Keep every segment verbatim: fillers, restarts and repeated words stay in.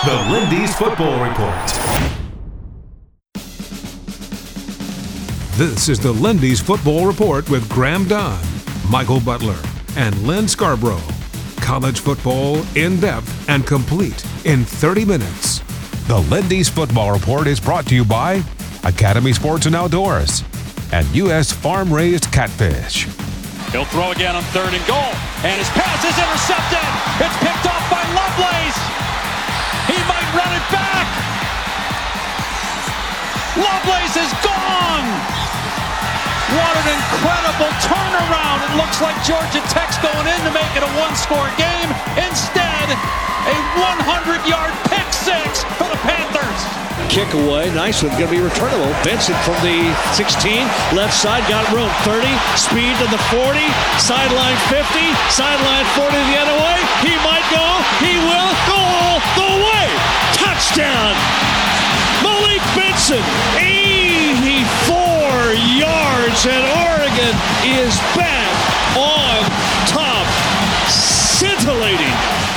The Lindy's Football Report. This is the Lindy's Football Report with Graham Dunn, Michael Butler, and Lynn Scarborough. College football in-depth and complete in thirty minutes. The Lindy's Football Report is brought to you by Academy Sports and Outdoors and U S Farm-Raised Catfish. He'll throw again on third and goal, and his pass is intercepted. It's picked off by Lovelace. He might run it back. Lovelace is gone. What an incredible turnaround. It looks like Georgia Tech's going in to make it a one-score game. Instead, a hundred-yard pick six for the Panthers. Kick away, nice one, going to be returnable. Vincent from the sixteen, left side, got room, thirty, speed to the forty, sideline fifty, sideline forty the other way. He might go, he will go all the way. Touchdown! Malik Benson, eighty-four yards, and Oregon is back on top. Scintillating.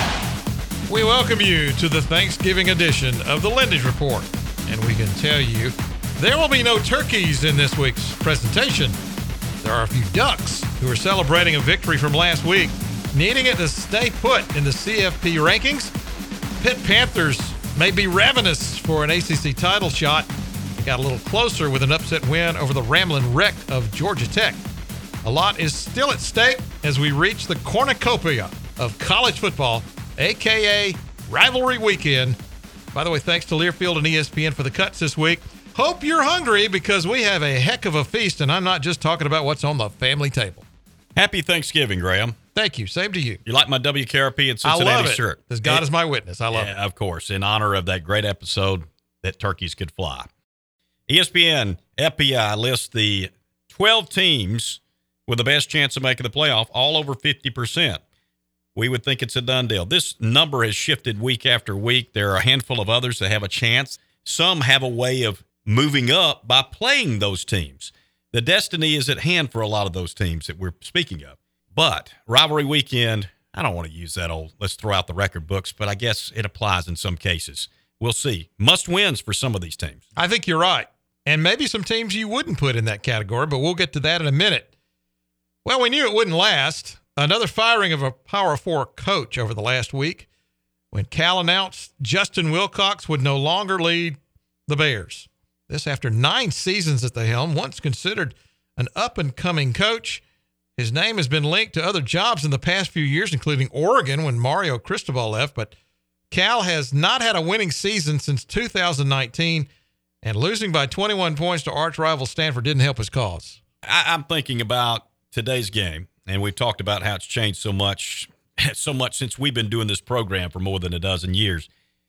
We welcome you to the Thanksgiving edition of the Lindy's Report, and we can tell you there will be no turkeys in this week's presentation. There are a few ducks who are celebrating a victory from last week, needing it to stay put in the C F P rankings. Pitt Panthers may be ravenous for an A C C title shot. They got a little closer with an upset win over the Ramblin' Wreck of Georgia Tech. A lot is still at stake as we reach the cornucopia of college football, a k a. Rivalry Weekend. By the way, thanks to Learfield and E S P N for the cuts this week. Hope you're hungry because we have a heck of a feast, and I'm not just talking about what's on the family table. Happy Thanksgiving, Graham. Thank you. Same to you. You like my W K R P and Cincinnati I love it. shirt? As God it, is my witness. I love yeah, it. Of course, in honor of that great episode that turkeys could fly. E S P N F P I lists the twelve teams with the best chance of making the playoff, all over fifty percent. We would think it's a done deal. This number has shifted week after week. There are a handful of others that have a chance. Some have a way of moving up by playing those teams. The destiny is at hand for a lot of those teams that we're speaking of. But Rivalry Weekend, I don't want to use that old, let's throw out the record books, but I guess it applies in some cases. We'll see. Must wins for some of these teams. I think you're right. And maybe some teams you wouldn't put in that category, but we'll get to that in a minute. Well, we knew it wouldn't last. Another firing of a Power Four coach over the last week when Cal announced Justin Wilcox would no longer lead the Bears. This after nine seasons at the helm, once considered an up-and-coming coach. His name has been linked to other jobs in the past few years, including Oregon when Mario Cristobal left, but Cal has not had a winning season since two thousand nineteen, and losing by twenty-one points to arch-rival Stanford didn't help his cause. I, I'm thinking about today's game. And we've talked about how it's changed so much, so much since we've been doing this program for more than a dozen years.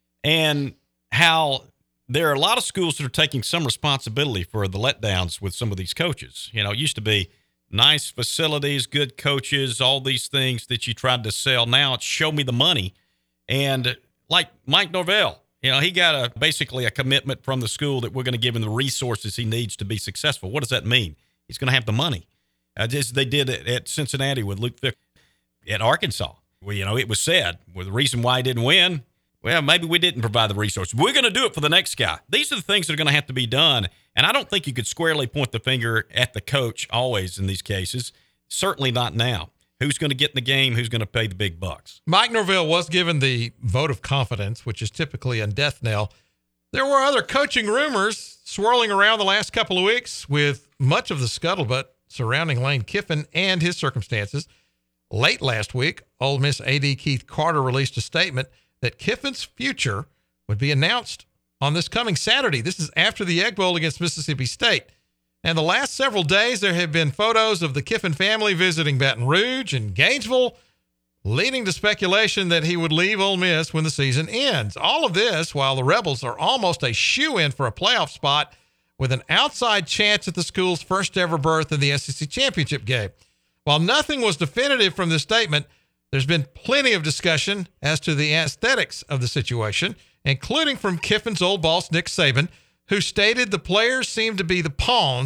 And how there are a lot of schools that are taking some responsibility for the letdowns with some of these coaches. You know, it used to be nice facilities, good coaches, all these things that you tried to sell. Now it's show me the money. And like Mike Norvell, you know, he got a basically a commitment from the school that we're going to give him the resources he needs to be successful. What does that mean? He's going to have the money. Uh, just they did it at Cincinnati with Luke Fickell. At Arkansas. Well, you know, it was said, well, the reason why he didn't win, well, maybe we didn't provide the resources. We're going to do it for the next guy. These are the things that are going to have to be done. And I don't think you could squarely point the finger at the coach always in these cases. Certainly not now. Who's going to get in the game? Who's going to pay the big bucks? Mike Norvell was given the vote of confidence, which is typically a death knell. There were other coaching rumors swirling around the last couple of weeks with much of the scuttlebutt surrounding Lane Kiffin and his circumstances. Late last week, Ole Miss A D Keith Carter released a statement that Kiffin's future would be announced on this coming Saturday. This is after the Egg Bowl against Mississippi State. And the last several days, there have been photos of the Kiffin family visiting Baton Rouge and Gainesville, leading to speculation that he would leave Ole Miss when the season ends. All of this while the Rebels are almost a shoo-in for a playoff spot with an outside chance at the school's first ever berth in the S E C championship game. While nothing was definitive from this statement, there's been plenty of discussion as to the aesthetics of the situation, including from Kiffin's old boss, Nick Saban, who stated the players seem to be the pawns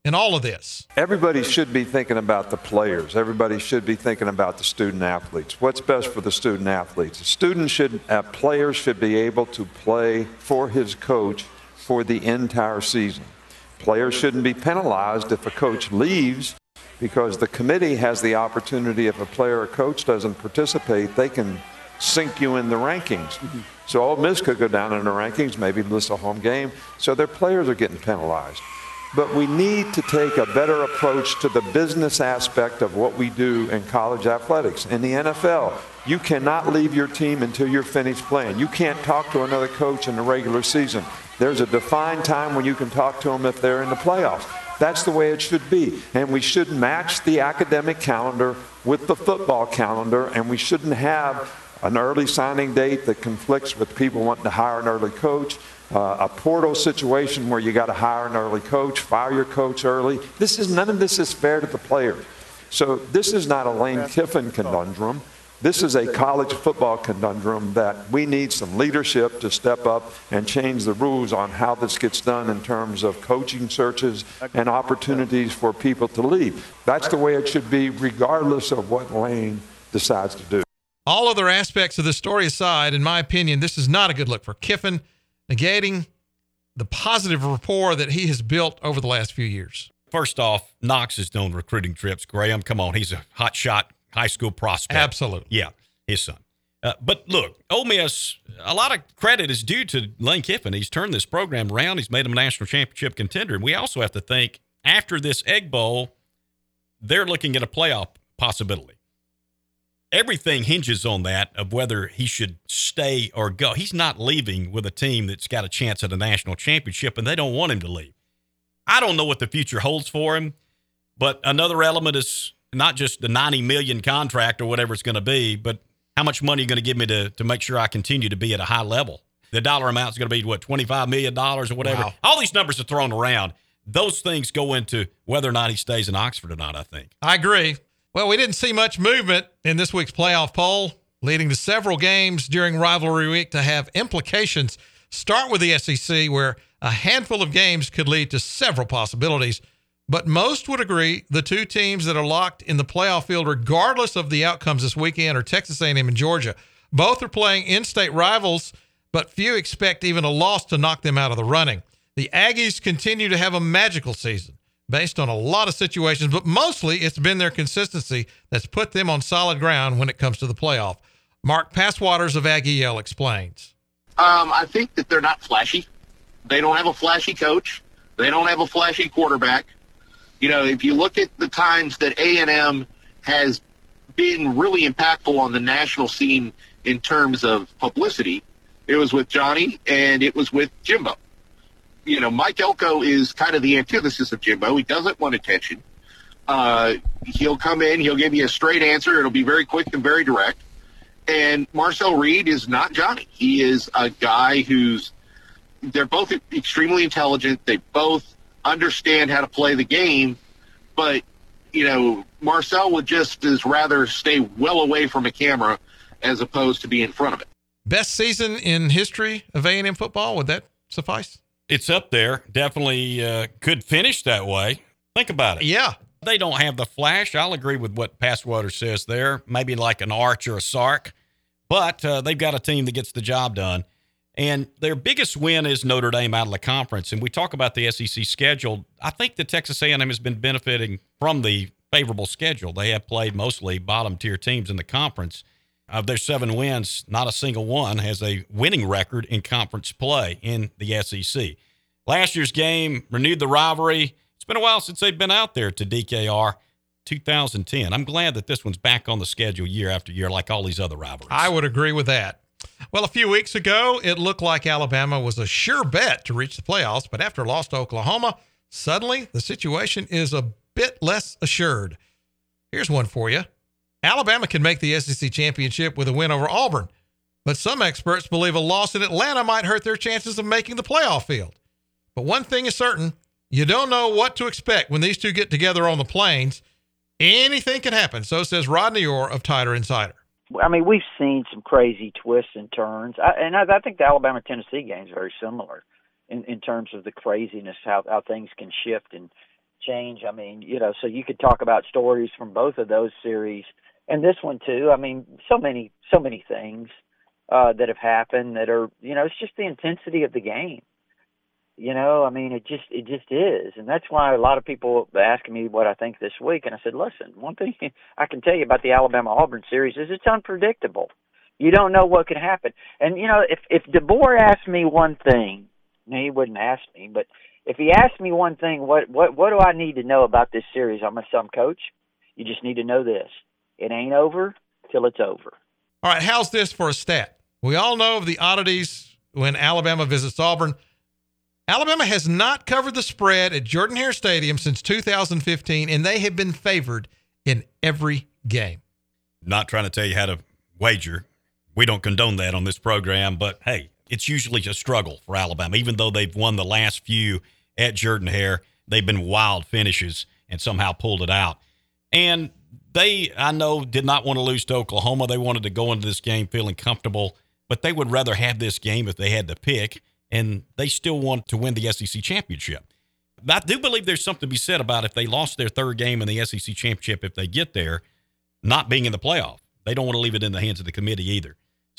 in all of this? Everybody should be thinking about the players. Everybody should be thinking about the student athletes. What's best for the student athletes? The student should, uh, players should be able to play for his coach for the entire season. Players shouldn't be penalized if a coach leaves, because the committee has the opportunity, if a player or coach doesn't participate, they can sink you in the rankings. Mm-hmm. So Ole Miss could go down in the rankings, maybe miss a home game. So their players are getting penalized. But we need to take a better approach to the business aspect of what we do in college athletics. In the N F L, you cannot leave your team until you're finished playing. You can't talk to another coach in the regular season. There's a defined time when you can talk to them if they're in the playoffs. That's the way it should be. And we should match the academic calendar with the football calendar, and we shouldn't have an early signing date that conflicts with people wanting to hire an early coach, uh, a portal situation where you got to hire an early coach, fire your coach early. This is none of this is fair to the players. So this is not a Lane Kiffin conundrum. This is a college football conundrum that we need some leadership to step up and change the rules on how this gets done in terms of coaching searches and opportunities for people to leave. That's the way it should be, regardless of what Lane decides to do. All other aspects of the story aside, in my opinion, this is not a good look for Kiffin, negating the positive rapport that he has built over the last few years. First off, Knox is doing recruiting trips. Graham, come on, he's a hot shot high school prospect. Absolutely. Yeah, his son. Uh, but look, Ole Miss, a lot of credit is due to Lane Kiffin. He's turned this program around. He's made them a national championship contender. And we also have to think, after this Egg Bowl, they're looking at a playoff possibility. Everything hinges on that, of whether he should stay or go. He's not leaving with a team that's got a chance at a national championship, and they don't want him to leave. I don't know what the future holds for him, but another element is not just the ninety million dollars contract or whatever it's going to be, but how much money are you going to give me to, to make sure I continue to be at a high level? The dollar amount is going to be, what, twenty-five million dollars or whatever? Wow. All these numbers are thrown around. Those things go into whether or not he stays in Oxford or not, I think. I agree. Well, we didn't see much movement in this week's playoff poll, leading to several games during rivalry week to have implications. Start with the S E C, where a handful of games could lead to several possibilities. But most would agree the two teams that are locked in the playoff field, regardless of the outcomes this weekend, are Texas A and M and Georgia. Both are playing in-state rivals, but few expect even a loss to knock them out of the running. The Aggies continue to have a magical season based on a lot of situations, but mostly it's been their consistency that's put them on solid ground when it comes to the playoff. Mark Passwaters of Aggie Yell explains. Um, I think that they're not flashy. They don't have a flashy coach. They don't have a flashy quarterback. You know, if you look at the times that A and M has been really impactful on the national scene in terms of publicity, it was with Johnny and it was with Jimbo. You know, Mike Elko is kind of the antithesis of Jimbo. He doesn't want attention. Uh, he'll come in, he'll give you a straight answer. It'll be very quick and very direct. And Marcel Reed is not Johnny. He is a guy who's, they're both extremely intelligent. They both understand how to play the game. But, you know, Marcel would just as rather stay well away from a camera as opposed to be in front of it. Best season in history of A and M football, would that suffice? It's up there. Definitely uh, could finish that way. Think about it. Yeah. They don't have the flash. I'll agree with what Passwater says there. Maybe like an Arch or a Sark. But uh, they've got a team that gets the job done. And their biggest win is Notre Dame out of the conference. And we talk about the S E C schedule. I think that Texas A and M has been benefiting from the favorable schedule. They have played mostly bottom-tier teams in the conference. Of their seven wins, not a single one has a winning record in conference play in the S E C. Last year's game renewed the rivalry. It's been a while since they've been out there to D K R. two thousand ten. I'm glad that this one's back on the schedule year after year like all these other rivalries. I would agree with that. Well, a few weeks ago, it looked like Alabama was a sure bet to reach the playoffs, but after a loss to Oklahoma, suddenly the situation is a bit less assured. Here's one for you. Alabama can make the S E C championship with a win over Auburn, but some experts believe a loss in Atlanta might hurt their chances of making the playoff field. But one thing is certain, you don't know what to expect when these two get together on the plains. Anything can happen, so says Rodney Orr of Tider Insider. I mean, we've seen some crazy twists and turns, I, and I, I think the Alabama-Tennessee game is very similar in, in terms of the craziness, how, how things can shift in, change. I mean, you know, so you could talk about stories from both of those series and this one too. I mean, so many, so many things uh, that have happened that are, you know, it's just the intensity of the game. You know, I mean, it just it just is. And that's why a lot of people are asking me what I think this week. And I said, listen, one thing I can tell you about the Alabama-Auburn series is it's unpredictable. You don't know what could happen. And, you know, if, if DeBoer asked me one thing, no, he wouldn't ask me, but if he asked me one thing, what, what, what do I need to know about this series? I'm a some coach. You just need to know this. It ain't over till it's over. All right, how's this for a stat? We all know of the oddities when Alabama visits Auburn. Alabama has not covered the spread at Jordan-Hare Stadium since two thousand fifteen, and they have been favored in every game. Not trying to tell you how to wager. We don't condone that on this program, but, hey, it's usually a struggle for Alabama. Even though they've won the last few at Jordan-Hare, they've been wild finishes and somehow pulled it out. And they, I know, did not want to lose to Oklahoma. They wanted to go into this game feeling comfortable, but they would rather have this game if they had to pick. And they still want to win the S E C championship. I do believe there's something to be said about if they lost their third game in the S E C championship, if they get there, not being in the playoff. They don't want to leave it in the hands of the committee either.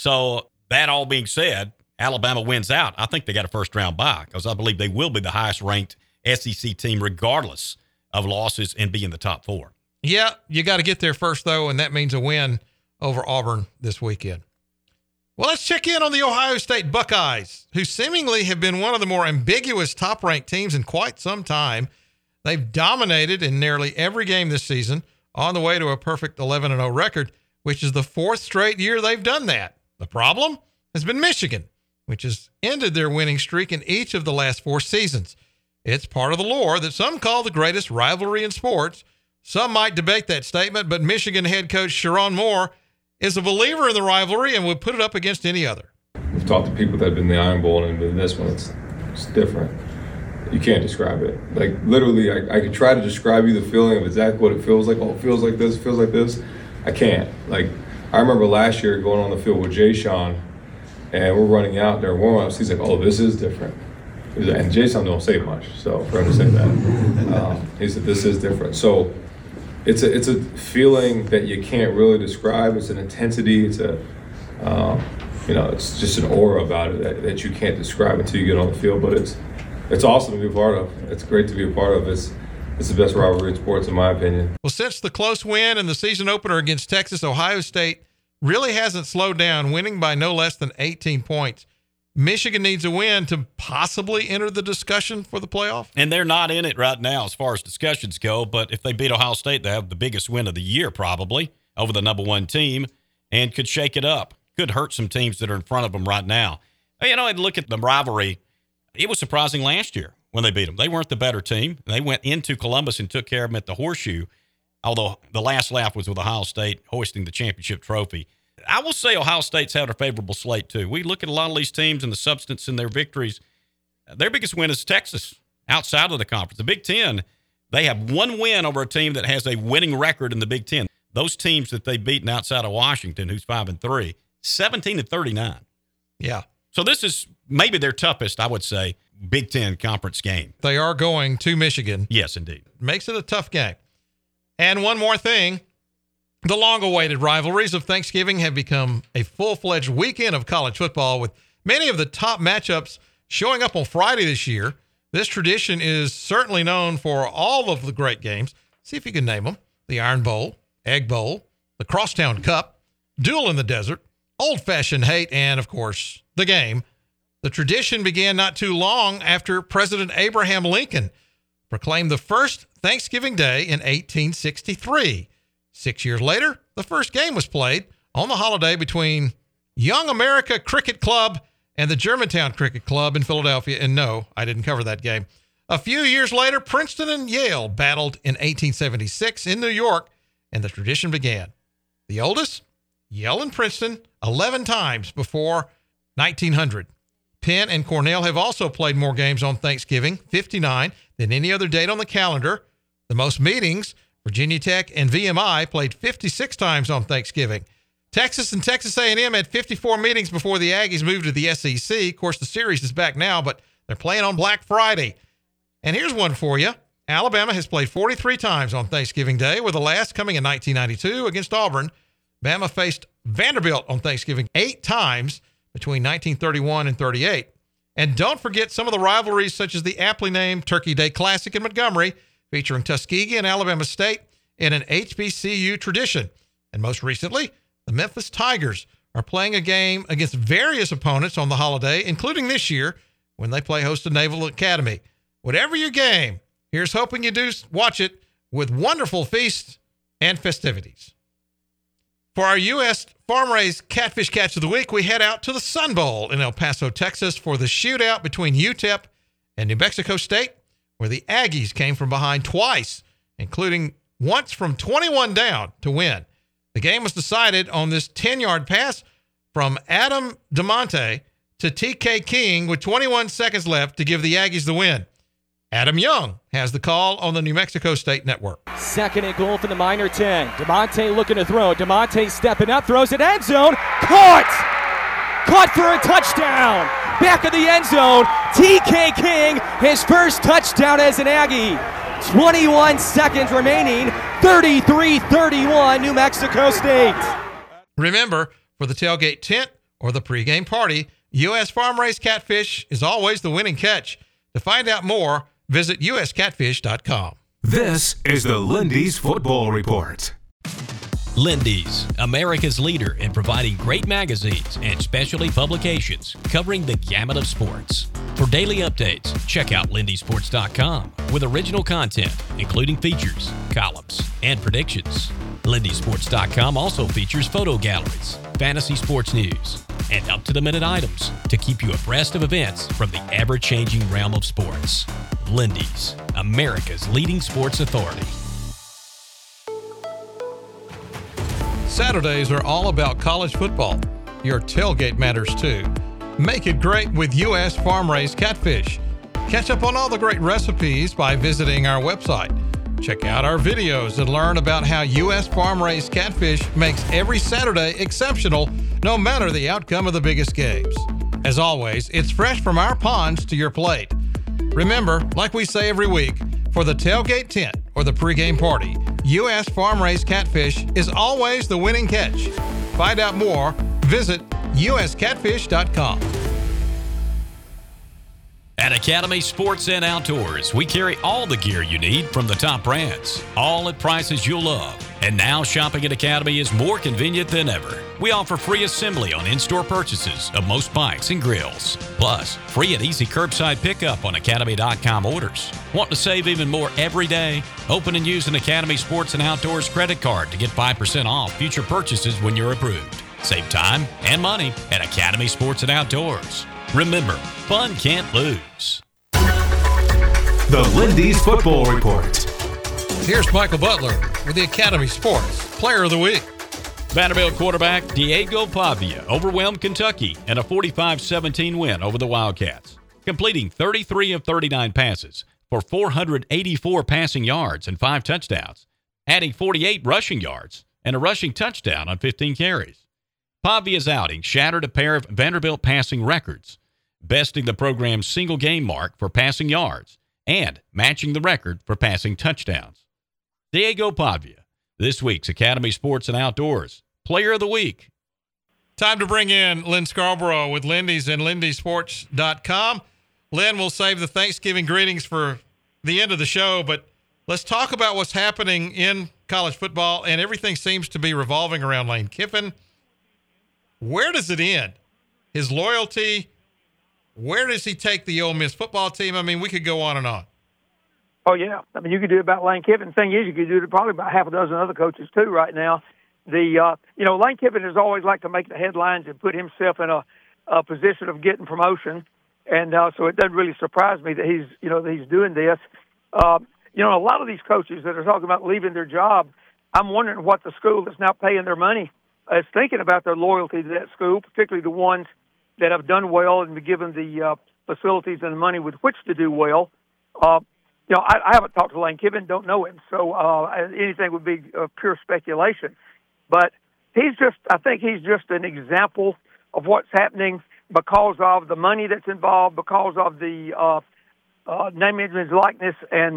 So that all being said, Alabama wins out. I think they got a first-round bye because I believe they will be the highest-ranked S E C team regardless of losses and be in the top four. Yeah, you got to get there first, though, and that means a win over Auburn this weekend. Well, let's check in on the Ohio State Buckeyes, who seemingly have been one of the more ambiguous top-ranked teams in quite some time. They've dominated in nearly every game this season, on the way to a perfect eleven and oh record, which is the fourth straight year they've done that. The problem has been Michigan, which has ended their winning streak in each of the last four seasons. It's part of the lore that some call the greatest rivalry in sports. Some might debate that statement, but Michigan head coach Sherrone Moore is a believer in the rivalry and would put it up against any other. We've talked to people that have been in the Iron Bowl and been in this one. It's, it's different. You can't describe it. Like, literally, I, I could try to describe you the feeling of exactly what it feels like. Oh, it feels like this, it feels like this. I can't. Like, I remember last year going on the field with Jay Sean, and we're running out there warm-ups. He's like, oh, this is different. And Jay Sean don't say much, so for him to say that. Um, he said, this is different. So, It's a it's a feeling that you can't really describe. It's an intensity. It's a, um, you know, it's just an aura about it that, that you can't describe until you get on the field. But it's it's awesome to be a part of. It's great to be a part of. It's it's the best rivalry in sports, in my opinion. Well, since the close win and the season opener against Texas, Ohio State really hasn't slowed down, winning by no less than eighteen points. Michigan needs a win to possibly enter the discussion for the playoff. And they're not in it right now as far as discussions go, but if they beat Ohio State, they have the biggest win of the year probably over the number one team and could shake it up. Could hurt some teams that are in front of them right now. You know, and look at the rivalry. It was surprising last year when they beat them. They weren't the better team. They went into Columbus and took care of them at the Horseshoe, although the last laugh was with Ohio State hoisting the championship trophy. I will say Ohio State's had a favorable slate, too. We look at a lot of these teams and the substance in their victories. Their biggest win is Texas, outside of the conference. The Big Ten, they have one win over a team that has a winning record in the Big Ten. Those teams that they've beaten outside of Washington, who's five and three, seventeen and thirty-nine. Yeah. So this is maybe their toughest, I would say, Big Ten conference game. They are going to Michigan. Yes, indeed. Makes it a tough game. And one more thing. The long-awaited rivalries of Thanksgiving have become a full-fledged weekend of college football, with many of the top matchups showing up on Friday this year. This tradition is certainly known for all of the great games. See if you can name them. The Iron Bowl, Egg Bowl, the Crosstown Cup, Duel in the Desert, Old-Fashioned Hate, and, of course, the game. The tradition began not too long after President Abraham Lincoln proclaimed the first Thanksgiving Day in eighteen sixty-three. Six years later, the first game was played on the holiday between Young America Cricket Club and the Germantown Cricket Club in Philadelphia. And no, I didn't cover that game. A few years later, Princeton and Yale battled in eighteen seventy-six in New York, and the tradition began. The oldest, Yale and Princeton, eleven times before nineteen hundred. Penn and Cornell have also played more games on Thanksgiving, fifty-nine, than any other date on the calendar. The most meetings, Virginia Tech and V M I played fifty-six times on Thanksgiving. Texas and Texas A and M had fifty-four meetings before the Aggies moved to the S E C. Of course, the series is back now, but they're playing on Black Friday. And here's one for you. Alabama has played forty-three times on Thanksgiving Day, with the last coming in nineteen ninety-two against Auburn. Bama faced Vanderbilt on Thanksgiving eight times between nineteen thirty-one and thirty-eight. And don't forget some of the rivalries, such as the aptly named Turkey Day Classic in Montgomery, featuring Tuskegee and Alabama State in an H B C U tradition. And most recently, the Memphis Tigers are playing a game against various opponents on the holiday, including this year when they play host to Naval Academy. Whatever your game, here's hoping you do watch it with wonderful feasts and festivities. For our U S Farm-Raised Catfish Catch of the Week, we head out to the Sun Bowl in El Paso, Texas for the shootout between U T E P and New Mexico State, where the Aggies came from behind twice, including once from twenty-one down to win. The game was decided on this ten-yard pass from Adam DeMonte to T K King with twenty-one seconds left to give the Aggies the win. Adam Young has the call on the New Mexico State Network. Second and goal from the minor ten. DeMonte looking to throw. DeMonte stepping up, throws it end zone. Caught! Caught for a touchdown. Back of the end zone. T K King, his first touchdown as an Aggie. twenty-one seconds remaining. thirty-three thirty-one New Mexico State. Remember, for the tailgate tent or the pregame party, U S Farm-Raised Catfish is always the winning catch. To find out more, visit U S catfish dot com. This is the Lindy's Football Report. Lindy's, America's leader in providing great magazines and specialty publications covering the gamut of sports. For daily updates, check out lindy sports dot com with original content, including features, columns, and predictions. lindy sports dot com also features photo galleries, fantasy sports news, and up-to-the-minute items to keep you abreast of events from the ever-changing realm of sports. Lindy's, America's leading sports authority. Saturdays are all about college football. Your tailgate matters too. Make it great with U S Farm-Raised Catfish. Catch up on all the great recipes by visiting our website. Check out our videos and learn about how U S Farm-Raised Catfish makes every Saturday exceptional, no matter the outcome of the biggest games. As always, it's fresh from our ponds to your plate. Remember, like we say every week, for the tailgate tent or the pregame party, U S Farm-Raised Catfish is always the winning catch. Find out more, visit U S catfish dot com. At Academy Sports and Outdoors, we carry all the gear you need from the top brands, all at prices you'll love. And now shopping at Academy is more convenient than ever. We offer free assembly on in-store purchases of most bikes and grills. Plus, free and easy curbside pickup on academy dot com orders. Want to save even more every day? Open and use an Academy Sports and Outdoors credit card to get five percent off future purchases when you're approved. Save time and money at Academy Sports and Outdoors. Remember, fun can't lose. The Lindy's Football Report. Here's Michael Butler with the Academy Sports Player of the Week. Vanderbilt quarterback Diego Pavia overwhelmed Kentucky in a forty-five seventeen win over the Wildcats, completing thirty-three of thirty-nine passes for four hundred eighty-four passing yards and five touchdowns, adding forty-eight rushing yards and a rushing touchdown on fifteen carries. Pavia's outing shattered a pair of Vanderbilt passing records, besting the program's single-game mark for passing yards and matching the record for passing touchdowns. Diego Pavia, this week's Academy Sports and Outdoors Player of the Week. Time to bring in Lynn Scarborough with Lindy's and lindy sports dot com. Lynn, will save the Thanksgiving greetings for the end of the show, but let's talk about what's happening in college football, and everything seems to be revolving around Lane Kiffin. Where does it end? His loyalty, where does he take the Ole Miss football team? I mean, we could go on and on. Oh, yeah. I mean, you could do it about Lane Kiffin. The thing is, you could do it probably about half a dozen other coaches, too, right now. The uh, You know, Lane Kiffin has always liked to make the headlines and put himself in a, a position of getting promotion. And uh, so it doesn't really surprise me that he's, you know, that he's doing this. Uh, you know, a lot of these coaches that are talking about leaving their job, I'm wondering what the school that's now paying their money is thinking about their loyalty to that school, particularly the ones that have done well and been given the uh, facilities and the money with which to do well. Uh, you know, I, I haven't talked to Lane Kiffin, don't know him, so uh, anything would be uh, pure speculation. But he's just, I think he's just an example of what's happening because of the money that's involved, because of the uh, uh, name, image, and likeness, and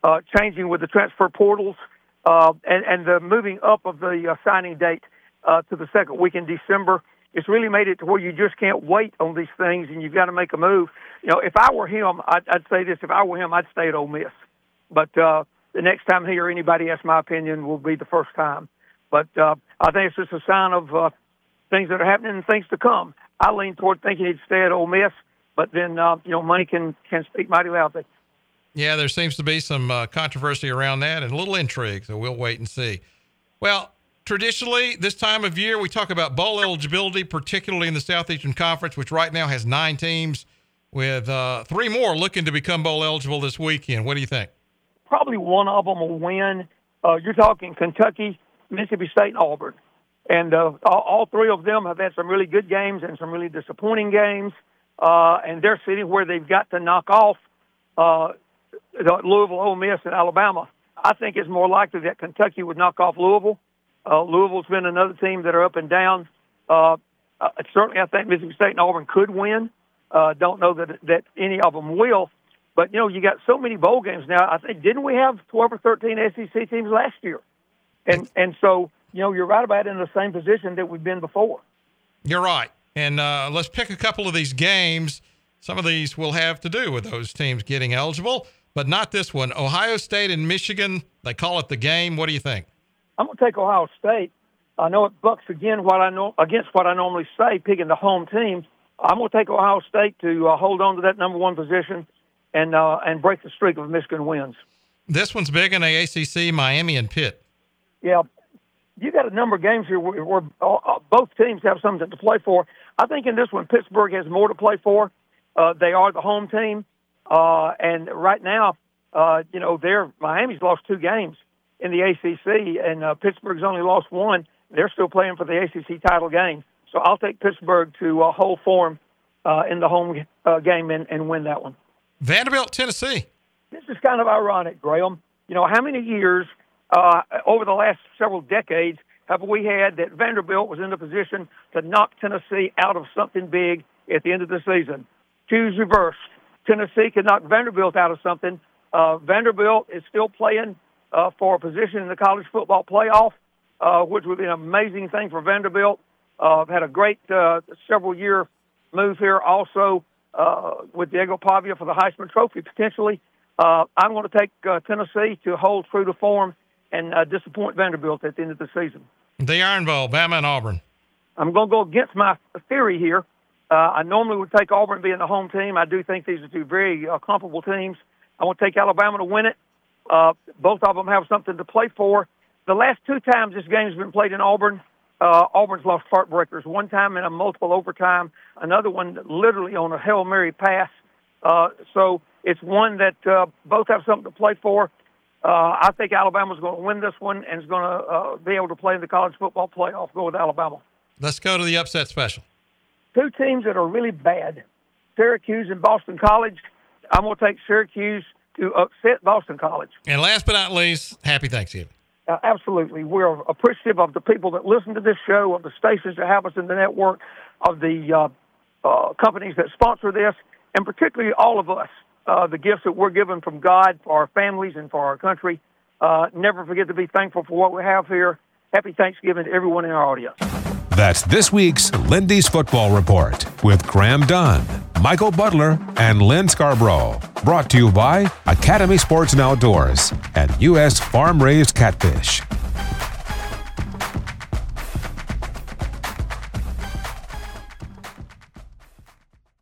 uh, changing with the transfer portals uh, and, and the moving up of the uh, signing date uh, to the second week in December. It's really made it to where you just can't wait on these things, and you've got to make a move. You know, if I were him, I'd, I'd say this: if I were him, I'd stay at Ole Miss. But uh, the next time he or anybody asks my opinion will be the first time. But uh, I think it's just a sign of uh, things that are happening and things to come. I lean toward thinking he'd stay at Ole Miss, but then uh, you know, money can can speak mighty loudly. Yeah, there seems to be some uh, controversy around that and a little intrigue, so we'll wait and see. Well, traditionally, this time of year, we talk about bowl eligibility, particularly in the Southeastern Conference, which right now has nine teams, with uh, three more looking to become bowl eligible this weekend. What do you think? Probably one of them will win. Uh, you're talking Kentucky, Mississippi State, and Auburn. And uh, all, all three of them have had some really good games and some really disappointing games. Uh, and they're sitting where they've got to knock off uh, Louisville, Ole Miss, and Alabama. I think it's more likely that Kentucky would knock off Louisville. Uh, Louisville's been another team that are up and down. Uh, uh, certainly, I think Mississippi State and Auburn could win. Uh, don't know that that any of them will. But, you know, you got so many bowl games now. I think, didn't we have twelve or thirteen S E C teams last year? And and so, you know, you're right about it, in the same position that we've been before. You're right. And uh, let's pick a couple of these games. Some of these will have to do with those teams getting eligible, but not this one. Ohio State and Michigan, they call it the game. What do you think? I'm going to take Ohio State. I know it bucks again what I know against what I normally say, picking the home team. I'm going to take Ohio State to uh, hold on to that number one position and uh, and break the streak of Michigan wins. This one's big in the A C C, Miami and Pitt. Yeah, you got a number of games here where, where uh, both teams have something to play for. I think in this one, Pittsburgh has more to play for. Uh, they are the home team, uh, and right now, uh, you know, they're Miami's lost two games in the A C C, and uh, Pittsburgh's only lost one. They're still playing for the A C C title game. So I'll take Pittsburgh to uh, hold form uh, in the home uh, game and, and win that one. Vanderbilt, Tennessee. This is kind of ironic, Graham. You know, how many years uh, over the last several decades have we had that Vanderbilt was in the position to knock Tennessee out of something big at the end of the season? Choose reverse. Tennessee could knock Vanderbilt out of something. Uh, Vanderbilt is still playing uh, for a position in the college football playoff, uh, which would be an amazing thing for Vanderbilt. Uh, had a great uh, several-year move here also uh, with Diego Pavia for the Heisman Trophy, potentially. Uh, I'm going to take uh, Tennessee to hold true to form and uh, disappoint Vanderbilt at the end of the season. The Iron Bowl, Bama and Auburn. I'm going to go against my theory here. Uh, I normally would take Auburn being the home team. I do think these are two very uh, comparable teams. I want to take Alabama to win it. Uh, both of them have something to play for. The last two times this game's been played in Auburn, Uh, Auburn's lost heartbreakers, one time in a multiple overtime, another one literally on a Hail Mary pass. Uh, so it's one that uh, both have something to play for. Uh, I think Alabama's going to win this one and is going to uh, be able to play in the college football playoff. Go with Alabama. Let's go to the upset special. Two teams that are really bad, Syracuse and Boston College. I'm going to take Syracuse to upset Boston College. And last but not least, happy Thanksgiving. Uh, absolutely. We're appreciative of the people that listen to this show, of the stations that have us in the network, of the uh, uh, companies that sponsor this, and particularly all of us, uh, the gifts that we're given from God for our families and for our country. Uh, never forget to be thankful for what we have here. Happy Thanksgiving to everyone in our audience. That's this week's Lindy's Football Report with Graham Dunn, Michael Butler, and Lynn Scarborough. Brought to you by Academy Sports and Outdoors and U S Farm Raised Catfish.